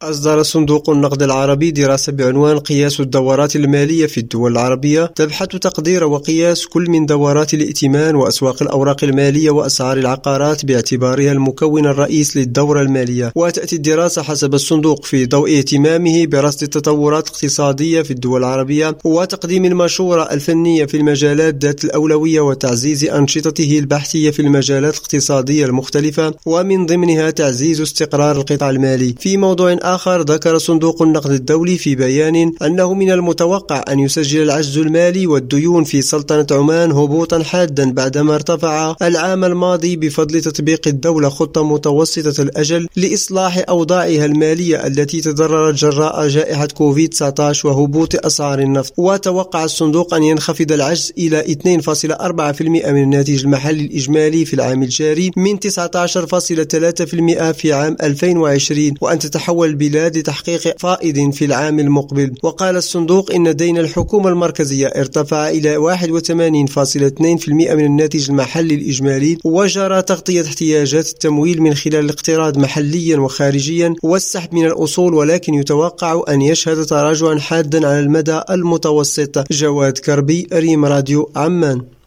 أصدر صندوق النقد العربي دراسة بعنوان قياس الدورات المالية في الدول العربية، تبحث تقدير وقياس كل من دورات الائتمان وأسواق الأوراق المالية وأسعار العقارات باعتبارها المكون الرئيس للدورة المالية. وتأتي الدراسة حسب الصندوق في ضوء اهتمامه برصد التطورات الاقتصادية في الدول العربية وتقديم المشورة الفنية في المجالات ذات الأولوية وتعزيز أنشطته البحثية في المجالات الاقتصادية المختلفة، ومن ضمنها تعزيز استقرار القطاع المالي. في موضوع آخر، ذكر صندوق النقد الدولي في بيان أنه من المتوقع أن يسجل العجز المالي والديون في سلطنة عمان هبوطا حادا بعدما ارتفع العام الماضي بفضل تطبيق الدولة خطة متوسطة الأجل لإصلاح أوضاعها المالية التي تضررت جراء جائحة كوفيد-19 وهبوط أسعار النفط. وتوقع الصندوق أن ينخفض العجز إلى 2.4% من الناتج المحلي الإجمالي في العام الجاري من 19.3% في عام 2020، وأن تتحول البلاد لتحقيق فائض في العام المقبل. وقال الصندوق إن دين الحكومة المركزية ارتفع إلى 81.2% من الناتج المحلي الإجمالي، وجرى تغطية احتياجات التمويل من خلال الاقتراض محليا وخارجيا والسحب من الأصول، ولكن يتوقع أن يشهد تراجعا حادا على المدى المتوسط. جواد كربي، ريم راديو، عمان.